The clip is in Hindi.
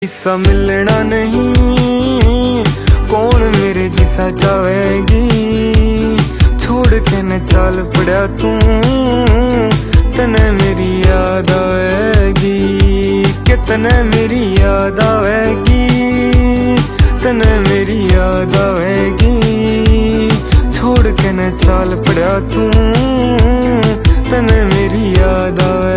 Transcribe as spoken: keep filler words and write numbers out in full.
जिसा मिलना नहीं कौन मेरे जिसा चाहेगी। छोड़ के न चल पड़ा तू तने मेरी याद आएगी। कि तने मेरी याद आएगी तने मेरी याद आएगी। छोड़ के न चल पड़ा तू तने मेरी याद आएगी।